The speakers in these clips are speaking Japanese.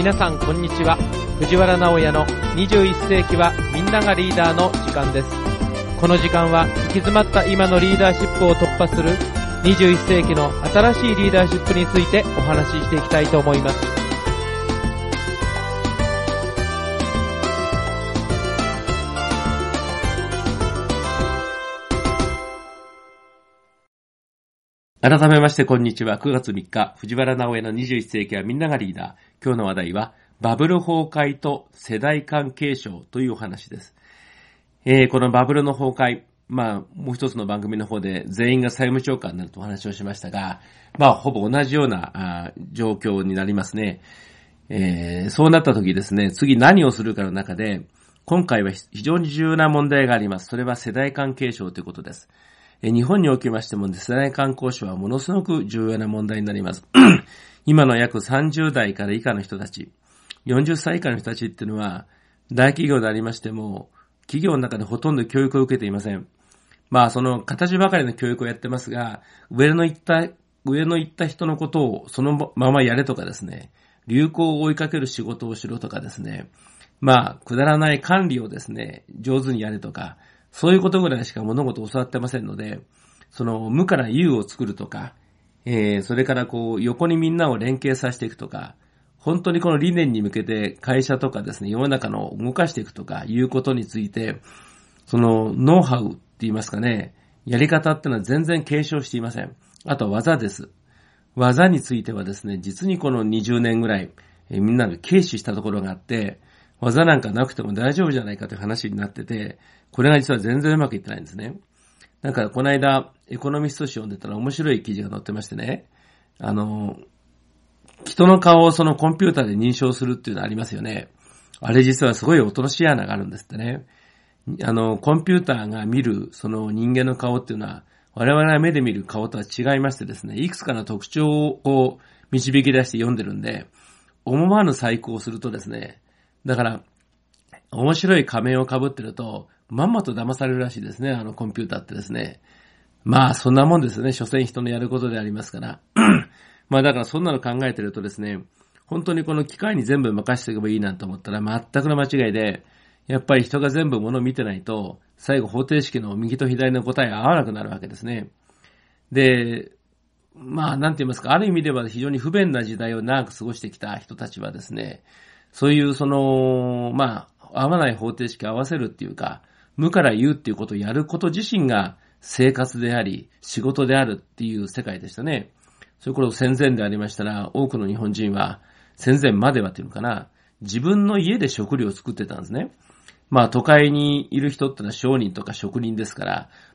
皆さんこんにちは。藤原直也の21世紀はみんながリーダーの時間です。この時間は行き詰まった今のリーダーシップを突破する21世紀の新しいリーダーシップについてお話ししていきたいと思います。改めましてこんにちは。9月3日、藤原直也の21世紀はみんながリーダー。今日の話題は、バブル崩壊と世代間継承というお話です。このバブルの崩壊、もう一つの番組の方で全員が債務超過になるとお話をしましたが、ほぼ同じような状況になりますね。そうなった時ですね、次何をするかの中で、今回は非常に重要な問題があります。それは世代間継承ということです。日本におきましても世代間交渉はものすごく重要な問題になります。今の約30代から以下の人たち、40歳以下の人たちっていうのは、大企業でありましても、企業の中でほとんど教育を受けていません。その形ばかりの教育をやってますが、上の言った人のことをそのままやれとかですね、流行を追いかける仕事をしろとかですね、くだらない管理をですね、上手にやれとか、そういうことぐらいしか物事を教わってませんので、その無から有を作るとか、それから横にみんなを連携させていくとか、本当にこの理念に向けて会社とかですね、世の中の動かしていくとかいうことについて、そのノウハウって言いますかね、やり方ってのは全然継承していません。あとは技です。技についてはですね、実にこの20年ぐらい、みんなが軽視したところがあって、技なんかなくても大丈夫じゃないかという話になってて、これが実は全然うまくいってないんですね。この間、エコノミスト誌を読んでたら面白い記事が載ってましてね、人の顔をそのコンピューターで認証するっていうのありますよね。あれ実はすごい落とし穴があるんですってね。コンピューターが見るその人間の顔っていうのは、我々が目で見る顔とは違いましてですね、いくつかの特徴を導き出して読んでるんで、思わぬ細工をするとですね、だから、面白い仮面を被ってると、まんまと騙されるらしいですね、コンピューターってですね。そんなもんですね、所詮人のやることでありますから。だからそんなの考えてるとですね、本当にこの機械に全部任せていけばいいなんて思ったら全くの間違いで、やっぱり人が全部物を見てないと、最後方程式の右と左の答えが合わなくなるわけですね。で、なんて言いますか、ある意味では非常に不便な時代を長く過ごしてきた人たちはですね、そういう合わない方程式を合わせるっていうか、無から有っていうことをやること自身が生活であり、仕事であるっていう世界でしたね。それこそ戦前でありましたら、多くの日本人は、戦前まではっていうのかな、自分の家で食料を作ってたんですね。都会にいる人ってのは商人とか職人ですから、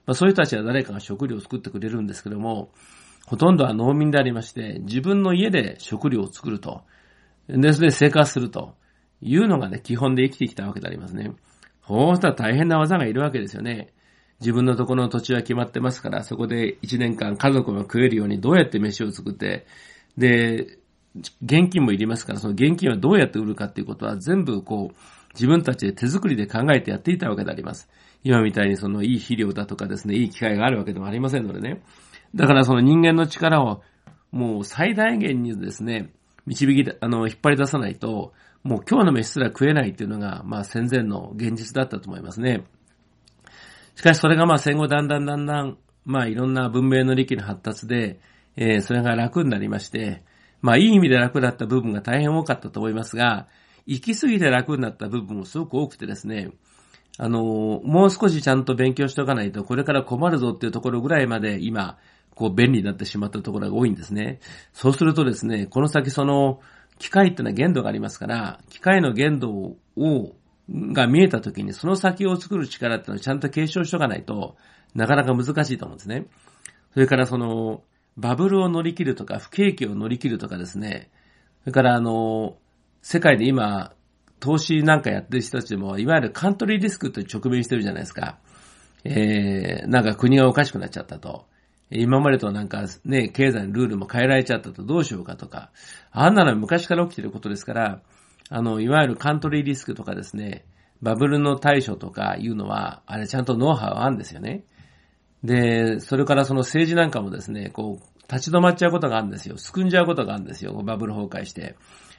そういう人たちは誰かが食料を作ってくれるんですけども、ほとんどは農民でありまして、自分の家で食料を作ると。で、それで生活するというのがね、基本で生きてきたわけでありますね。そうしたら大変な技がいるわけですよね。自分のところの土地は決まってますから、そこで1年間家族が食えるようにどうやって飯を作って、で、現金もいりますから、その現金はどうやって売るかっていうことは全部自分たちで手作りで考えてやっていたわけであります。今みたいにそのいい肥料だとかですね、いい機械があるわけでもありませんのでね。だからその人間の力をもう最大限にですね、引っ張り出さないと、もう今日の飯すら食えないっていうのが、戦前の現実だったと思いますね。しかしそれが戦後だんだん、いろんな文明の利器の発達で、それが楽になりまして、いい意味で楽だった部分が大変多かったと思いますが、行き過ぎて楽になった部分もすごく多くてですね、もう少しちゃんと勉強しておかないと、これから困るぞっていうところぐらいまで今、便利になってしまったところが多いんですね。そうするとですね、この先機械ってのは限度がありますから、機械の限度が見えたときに、その先を作る力っていうのをちゃんと継承しておかないとなかなか難しいと思うんですね。それからバブルを乗り切るとか、不景気を乗り切るとかですね、それから世界で今、投資なんかやってる人たちでも、いわゆるカントリーリスクと直面してるじゃないですか。国がおかしくなっちゃったと。今までと経済のルールも変えられちゃったとどうしようかとか。あんなのは昔から起きてることですから、いわゆるカントリーリスクとかですね、バブルの対処とかいうのは、あれちゃんとノウハウあるんですよね。で、それから政治なんかもですね、立ち止まっちゃうことがあるんですよ。すくんじゃうことがあるんですよ。バブル崩壊して。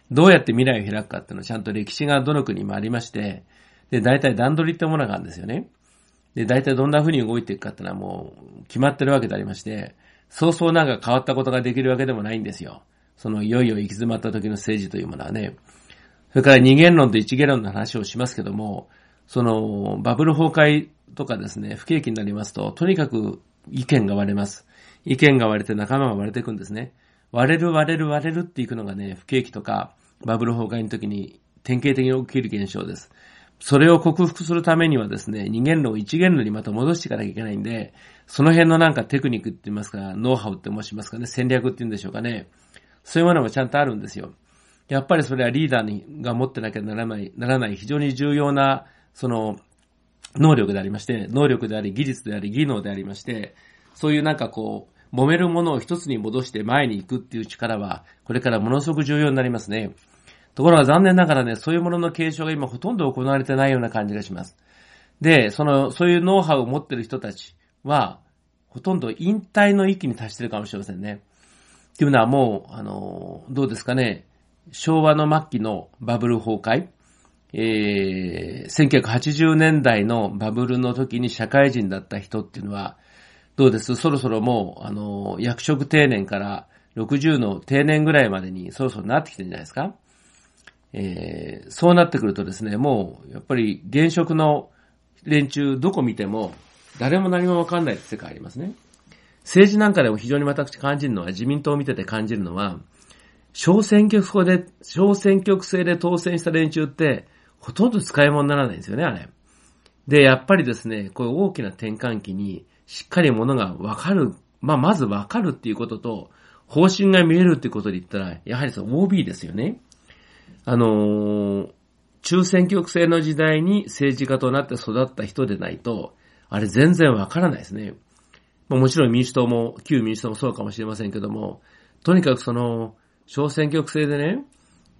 どうやって未来を開くかっていうのはちゃんと歴史がどの国もありまして、で、大体段取りってものがあるんですよね。で、大体どんな風に動いていくかっていうのはもう決まってるわけでありまして、そうそうなんか変わったことができるわけでもないんですよ。そのいよいよ行き詰まった時の政治というものはね。それから二元論と一元論の話をしますけども、そのバブル崩壊とかですね、不景気になりますと、とにかく意見が割れます。意見が割れて仲間が割れていくんですね。割れるっていくのがね、不景気とかバブル崩壊の時に典型的に起きる現象です。それを克服するためにはですね、二元論を一元論にまた戻していかなきゃいけないんで、その辺のなんかテクニックって言いますか、ノウハウって申しますかね、戦略って言うんでしょうかね。そういうものもちゃんとあるんですよ。やっぱりそれはリーダーが持ってなきゃならない非常に重要な、その、能力でありまして、能力であり、技術であり、技能でありまして、そういうなんかこう、揉めるものを一つに戻して前に行くっていう力は、これからものすごく重要になりますね。ところが残念ながらね、そういうものの継承が今ほとんど行われてないような感じがします。で、そういうノウハウを持ってる人たちは、ほとんど引退の域に達してるかもしれませんね。っていうのはもう、どうですかね、昭和の末期のバブル崩壊、1980年代のバブルの時に社会人だった人っていうのは、どうです？そろそろもう、役職定年から60の定年ぐらいまでにそろそろなってきてるんじゃないですか？そうなってくるとですね、もう、やっぱり現職の連中どこ見ても、誰も何もわかんないって世界ありますね。政治なんかでも非常に私感じるのは、自民党を見てて感じるのは、小選挙区制で当選した連中って、ほとんど使い物にならないんですよね、あれ。で、やっぱりですね、こういう大きな転換期に、しっかりものがわかる、まずわかるっていうことと、方針が見えるっていうことで言ったら、やはりその OB ですよね。中選挙区制の時代に政治家となって育った人でないと、あれ全然わからないですね。もちろん旧民主党もそうかもしれませんけども、とにかく小選挙区制でね、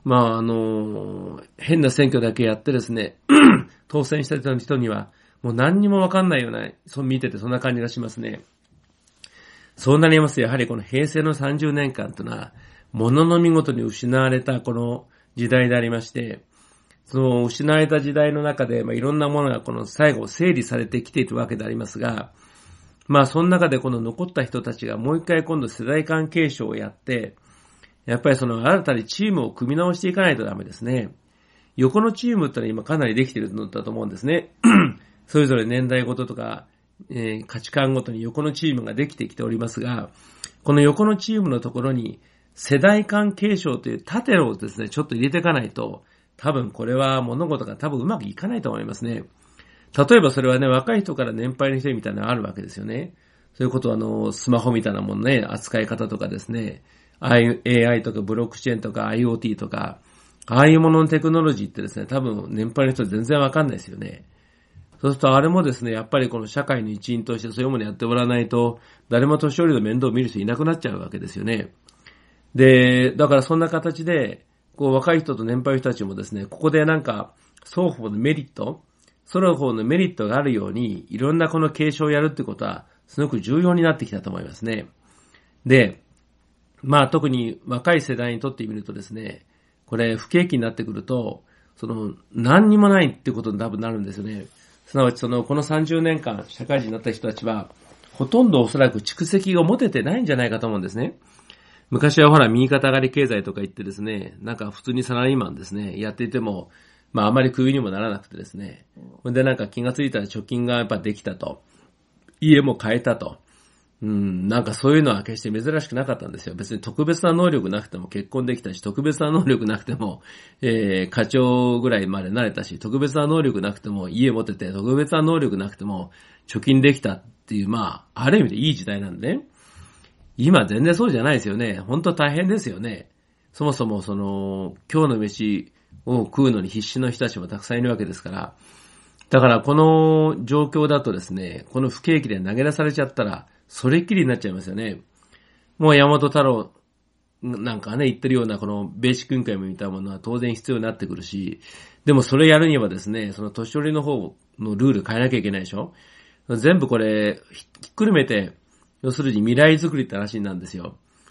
変な選挙だけやってですね、当選した人には、もう何にもわかんないような、見ててそんな感じがしますね。そうなりますと、やはりこの平成の30年間というのは、ものの見事に失われたこの時代でありまして、その失われた時代の中で、いろんなものがこの最後整理されてきているわけでありますが、その中でこの残った人たちがもう一回今度世代間継承をやって、やっぱり新たにチームを組み直していかないとダメですね。横のチームってのは今かなりできているのだと思うんですね。それぞれ年代ごととか、価値観ごとに横のチームができてきておりますが、この横のチームのところに世代間継承という盾をですね、ちょっと入れていかないと、多分これは物事が多分うまくいかないと思いますね。例えばそれはね、若い人から年配の人みたいなのがあるわけですよね。そういうことはスマホみたいなものね、扱い方とかですね、AI とかブロックチェーンとか IoT とか、ああいうもののテクノロジーってですね、多分年配の人全然わかんないですよね。そうするとあれもですね、やっぱりこの社会の一員としてそういうものやってもらわないと、誰も年寄りの面倒を見る人いなくなっちゃうわけですよね。で、だからそんな形で、若い人と年配の人たちもですね、ここでなんか、双方のメリットがあるように、いろんなこの継承をやるってことは、すごく重要になってきたと思いますね。で、特に若い世代にとってみるとですね、これ不景気になってくると、何にもないってことに多分なるんですよね。すなわちこの30年間社会人になった人たちは、ほとんどおそらく蓄積が持ててないんじゃないかと思うんですね。昔はほら右肩上がり経済とか言ってですね、なんか普通にサラリーマンですね、やっていても、あまりクビにもならなくてですね。でなんか気がついたら貯金がやっぱできたと。家も買えたと。なんかそういうのは決して珍しくなかったんですよ。別に特別な能力なくても結婚できたし、特別な能力なくても、課長ぐらいまでなれたし、特別な能力なくても家持ってて、特別な能力なくても貯金できたっていう、ある意味でいい時代なんでね。今全然そうじゃないですよね。本当大変ですよね。そもそも今日の飯を食うのに必死の人たちもたくさんいるわけですから。だからこの状況だとですね、この不景気で投げ出されちゃったら、それっきりになっちゃいますよね。もう山本太郎なんかね、言ってるようなこのベーシックインカムみたいなものは当然必要になってくるし、でもそれやるにはですね、その年寄りの方のルール変えなきゃいけないでしょ。全部これ、ひっくるめて、要するに未来づくりって話なんですよ。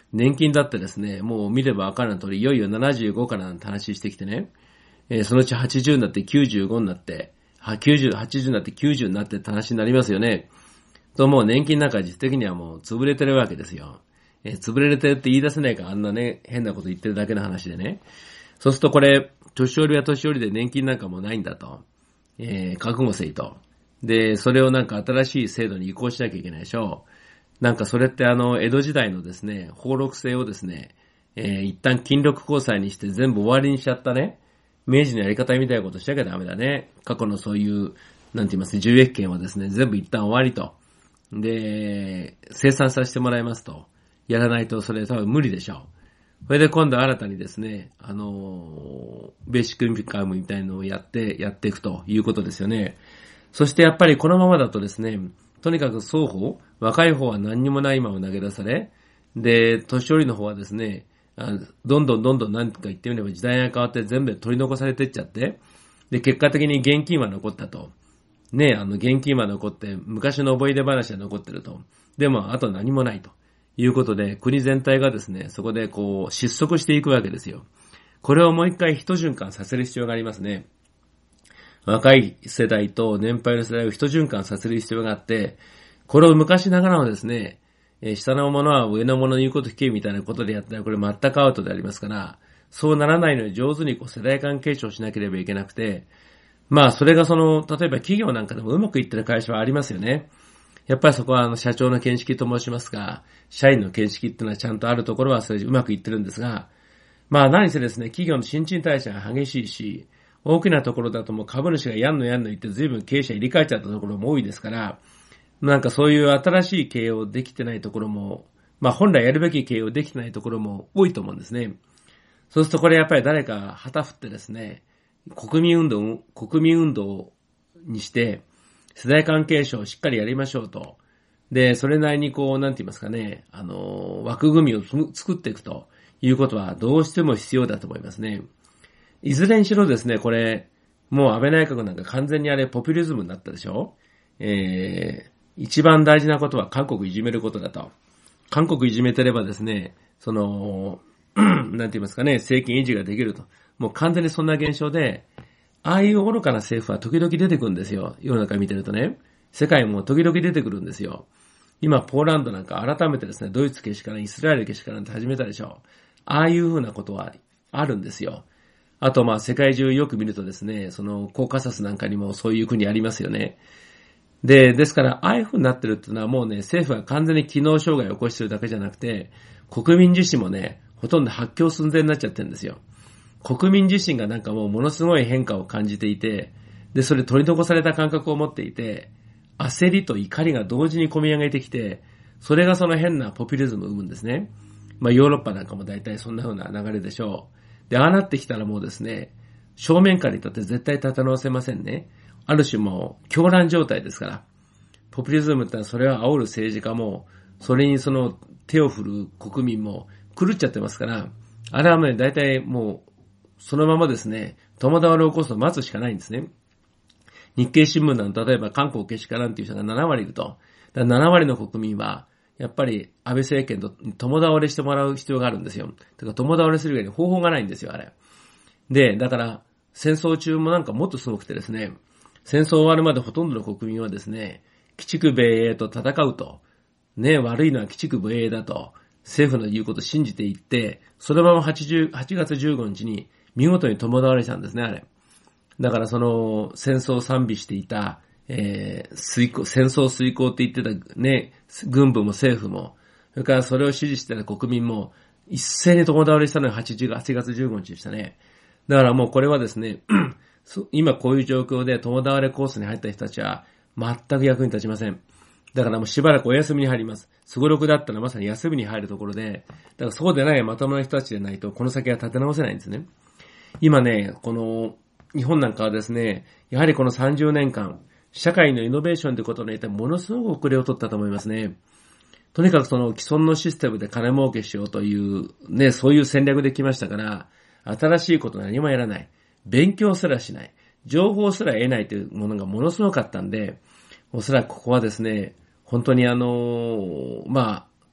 年金だってですね、もう見ればわかる通り、いよいよ75からなんて話してきてね、そのうち80になって95になって、90、80になって90になってって話になりますよね。ともう年金なんか実的にはもう潰れてるわけですよ。潰れてるって言い出せないからあんなね、変なこと言ってるだけの話でね。そうするとこれ、年寄りは年寄りで年金なんかもないんだと。覚悟せいと。で、それをなんか新しい制度に移行しなきゃいけないでしょう。なんかそれって江戸時代のですね、俸禄制をですね、一旦金禄公債にして全部終わりにしちゃったね、明治のやり方みたいなことしなきゃダメだね。過去のそういう、なんて言いますね、重益権はですね、全部一旦終わりと。で、生産させてもらいますと。やらないとそれ多分無理でしょう。それで今度新たにですね、ベーシックインカムみたいのをやっていくということですよね。そしてやっぱりこのままだとですね、とにかく双方、若い方は何にもないまま投げ出され、で、年寄りの方はですね、どんどん何か言ってみれば時代が変わって全部取り残されていっちゃって、で、結果的に現金は残ったと。ね、現金は残って、昔の思い出話は残ってると。でも、あと何もないと。いうことで、国全体がですね、そこでこう、失速していくわけですよ。これをもう一回一循環させる必要がありますね。若い世代と年配の世代を一循環させる必要があって、これを昔ながらのですね、下の者は上の者の言うこと聞けみたいなことでやったらこれ全くアウトでありますから、そうならないのに上手にこう世代間継承しなければいけなくて、まあそれが例えば企業なんかでもうまくいってる会社はありますよね。やっぱりそこは社長の見識と申しますが、社員の見識っていうのはちゃんとあるところはそれうまくいってるんですが、まあ何せですね、企業の新陳代謝が激しいし、大きなところだともう株主がやんの言って随分経営者入れ替えちゃったところも多いですから、なんかそういう新しい経営をできてないところも、まあ本来やるべき経営をできてないところも多いと思うんですね。そうするとこれやっぱり誰か旗振ってですね、国民運動にして、世代間継承をしっかりやりましょうと。で、それなりにこう、なんて言いますかね、枠組みを作っていくということはどうしても必要だと思いますね。いずれにしろですね、これ、もう安倍内閣なんか完全にあれポピュリズムになったでしょ？一番大事なことは韓国いじめることだと。韓国いじめてればですね、なんて言いますかね、政権維持ができると。もう完全にそんな現象で、ああいう愚かな政府は時々出てくるんですよ。世の中見てるとね。世界も時々出てくるんですよ。今、ポーランドなんか改めてですね、ドイツけしからん、イスラエルけしからんって始めたでしょ。ああいうふうなことはあるんですよ。あと、世界中よく見るとですね、コーカサスなんかにもそういう国ありますよね。ですから、ああいうふうになってるっていうのはもうね、政府が完全に機能障害を起こしてるだけじゃなくて、国民自身もね、ほとんど発狂寸前になっちゃってるんですよ。国民自身がなんかもうものすごい変化を感じていて、で、それ取り残された感覚を持っていて、焦りと怒りが同時に込み上げてきて、それがその変なポピュリズムを生むんですね。ヨーロッパなんかも大体そんな風な流れでしょう。で、ああなってきたらもうですね、正面から立って絶対立て直せませんね。ある種もう狂乱状態ですから。ポピュリズムってのはそれを煽る政治家も、それに手を振る国民も狂っちゃってますから、あれはね、大体もう、そのままですね、共倒れを起こすのを待つしかないんですね。日経新聞なんて例えば韓国けしからんっていう人が7割いると。だから7割の国民は、やっぱり安倍政権と共倒れしてもらう必要があるんですよ。てか共倒れする以外に方法がないんですよ、あれ。で、だから戦争中もなんかもっとすごくてですね、戦争終わるまでほとんどの国民はですね、鬼畜米英と戦うと。ね、悪いのは鬼畜米英だと。政府の言うことを信じていって、そのまま8月15日に見事に共倒れしたんですね、あれ。だから戦争を賛美していた、戦争遂行って言ってたね、軍部も政府も、それからそれを支持してた国民も、一斉に共倒れしたのが8月15日でしたね。だからもうこれはですね、今こういう状況で共倒れコースに入った人たちは、全く役に立ちません。だからもうしばらくお休みに入ります。すごろくだったらまさに休みに入るところで、だからそうでないまともな人たちでないと、この先は立て直せないんですね。今ね、日本なんかはですね、やはりこの30年間、社会のイノベーションということによってものすごく遅れを取ったと思いますね。とにかく既存のシステムで金儲けしようというね、そういう戦略できましたから、新しいこと何もやらない。勉強すらしない。情報すら得ないというものがものすごかったんで、おそらくここはですね、本当に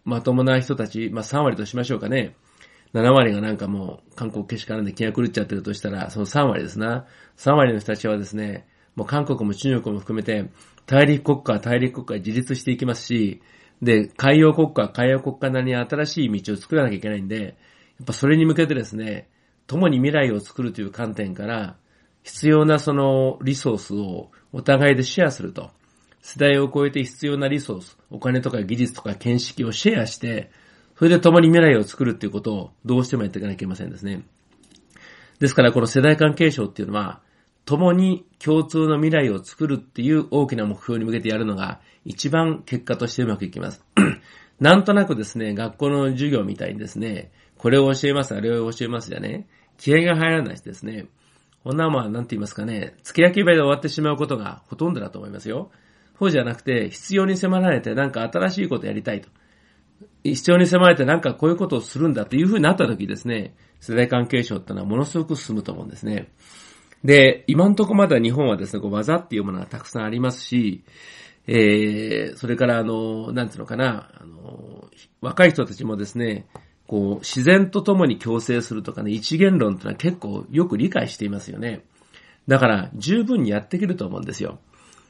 まともな人たち、3割としましょうかね。7割がなんかもう韓国けしからんで気が狂っちゃってるとしたら、その3割ですな。3割の人たちはですね、もう韓国も中国も含めて、大陸国家は大陸国家は自立していきますし、で、海洋国家は海洋国家なりに新しい道を作らなきゃいけないんで、やっぱそれに向けてですね、共に未来を作るという観点から、必要なそのリソースをお互いでシェアすると。世代を超えて必要なリソース、お金とか技術とか見識をシェアして、それで共に未来を作るっていうことをどうしてもやっていかなきゃいけませんですね。ですからこの世代間継承っていうのは、共に共通の未来を作るっていう大きな目標に向けてやるのが一番結果としてうまくいきます。なんとなくですね、学校の授業みたいにですね、これを教えます、あれを教えますじゃね、気合が入らないしですね、こんななんて言いますかね、付け焼き場で終わってしまうことがほとんどだと思いますよ。そうじゃなくて、必要に迫られてなんか新しいことやりたいと。必要に迫られてなんかこういうことをするんだという風になった時ですね、世代間継承ってのはものすごく進むと思うんですね。で、今のところまだ日本はですね、技っていうものがたくさんありますし、それからなんていうのかな、若い人たちもですね、自然と共に共生するとかね、一元論っていうのは結構よく理解していますよね。だから十分にやっていけると思うんですよ。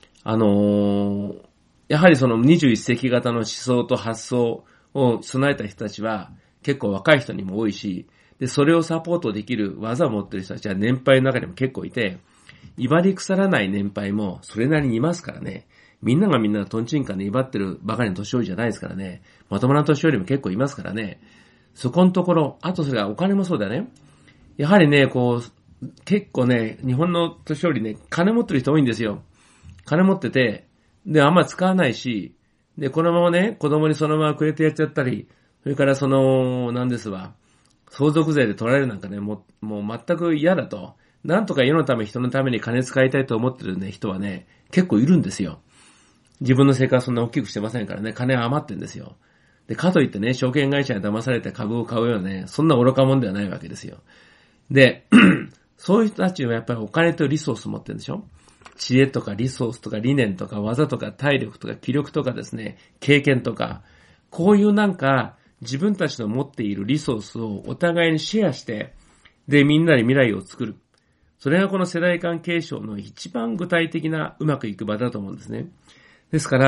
やはりその21世紀型の思想と発想を備えた人たちは結構若い人にも多いし、で、それをサポートできる技を持っている人たちは年配の中にも結構いて、威張り腐らない年配もそれなりにいますからね。みんながみんなトンチンカンで威張ってるばかりの年寄りじゃないですからね。まともな年寄りも結構いますからね。そこのところ、あとそれからお金もそうだね。やはりね、結構ね、日本の年寄りね、金持ってる人多いんですよ。金持ってて、で、あんま使わないし、で、このままね、子供にそのままくれてやっちゃったり、それからなんですわ、相続税で取られるなんかね、もう全く嫌だと。なんとか世のため人のために金使いたいと思ってるね、人はね、結構いるんですよ。自分の生活そんな大きくしてませんからね、金は余ってんですよ。で、かといってね、証券会社に騙されて株を買うようなね、そんな愚か者ではないわけですよ。で、そういう人たちはやっぱりお金とリソース持ってるんでしょ？知恵とかリソースとか理念とか技とか体力とか気力とかですね、経験とか、こういうなんか自分たちの持っているリソースをお互いにシェアして、で、みんなで未来を作る。それがこの世代間継承の一番具体的なうまくいく場だと思うんですね。ですから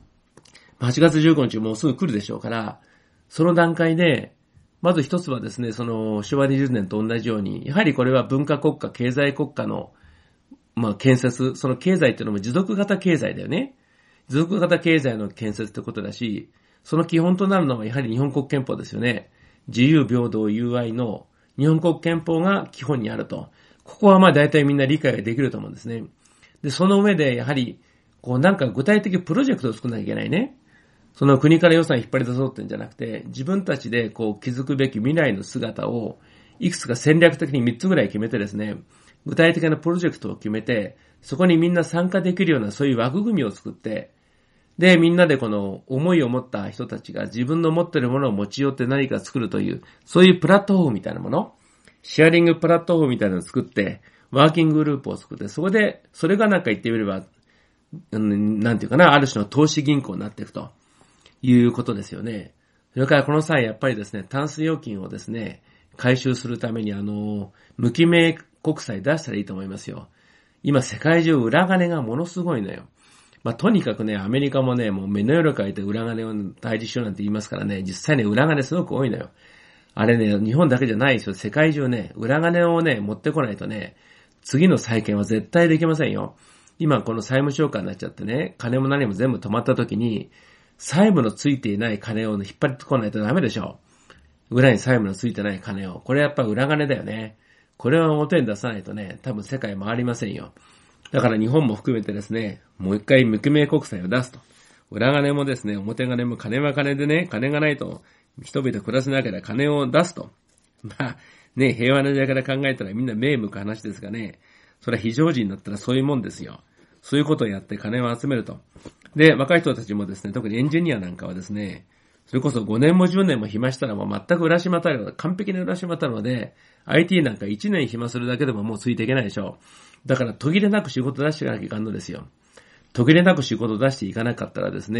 、8月15日もうすぐ来るでしょうから、その段階で、まず一つはですね、昭和20年と同じように、やはりこれは文化国家、経済国家の、建設、その経済っていうのも持続型経済だよね。持続型経済の建設ってことだし、その基本となるのはやはり日本国憲法ですよね。自由、平等、友愛の日本国憲法が基本にあると。ここは大体みんな理解ができると思うんですね。で、その上でやはり、なんか具体的プロジェクトを作らなきゃいけないね。その国から予算引っ張り出そうってんじゃなくて、自分たちで築くべき未来の姿を、いくつか戦略的に3つぐらい決めてですね、具体的なプロジェクトを決めて、そこにみんな参加できるようなそういう枠組みを作って、で、みんなで思いを持った人たちが自分の持っているものを持ち寄って何か作るという、そういうプラットフォームみたいなもの、シェアリングプラットフォームみたいなのを作って、ワーキンググループを作って、それがなんか言ってみれば、なんていうかな、ある種の投資銀行になっていくということですよね。それからこの際やっぱりですね、タンス預金をですね、回収するために無記名国債出したらいいと思いますよ。今世界中裏金がものすごいのよ。とにかくね、アメリカもね、もう目の色変えて裏金を対峙しようなんて言いますからね、実際ね、裏金すごく多いのよ。あれね、日本だけじゃないですよ。世界中ね、裏金をね、持ってこないとね、次の債権は絶対できませんよ。今この債務償還になっちゃってね、金も何も全部止まった時に、債務のついていない金を引っ張りこないとダメでしょ。裏に債務のついてない金を。これやっぱ裏金だよね。これは表に出さないとね、多分世界回りませんよ。だから日本も含めてですね、もう一回無記名国債を出すと。裏金もですね、表金も金は金でね、金がないと人々暮らせなければ金を出すと。平和な時代から考えたらみんな目向く話ですがね、それは非常時になったらそういうもんですよ。そういうことをやって金を集めると。で、若い人たちもですね、特にエンジニアなんかはですね、それこそ5年も10年も暇したらもう全く浦島太郎、完璧に浦島太郎で、IT なんか1年暇するだけでももうついていけないでしょ。だから途切れなく仕事出していかなきゃいかんのですよ。途切れなく仕事出していかなかったらですね、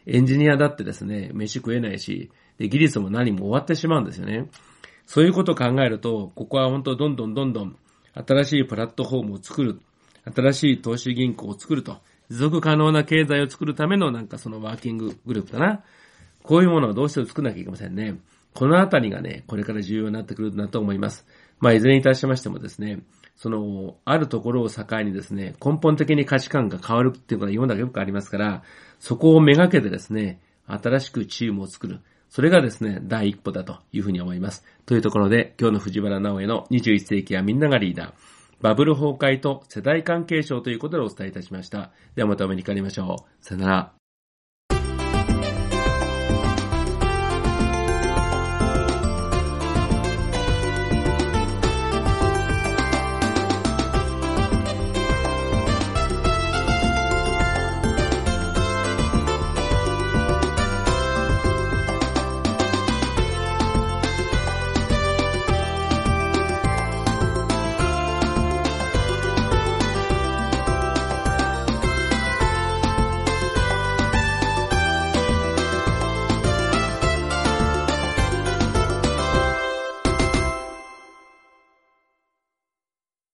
エンジニアだってですね、飯食えないし、で、技術も何も終わってしまうんですよね。そういうことを考えると、ここは本当どんどん新しいプラットフォームを作る、新しい投資銀行を作ると、持続可能な経済を作るためのそのワーキンググループだな。こういうものをどうしても作らなきゃいけませんね。このあたりがね、これから重要になってくるなと思います。いずれにいたしましてもですね、あるところを境にですね、根本的に価値観が変わるっていうことが世の中よくありますから、そこをめがけてですね、新しくチームを作る。それがですね、第一歩だというふうに思います。というところで、今日の藤原直江の21世紀はみんながリーダー、バブル崩壊と世代間継承ということでお伝えいたしました。ではまたお目にかかりましょう。さよなら。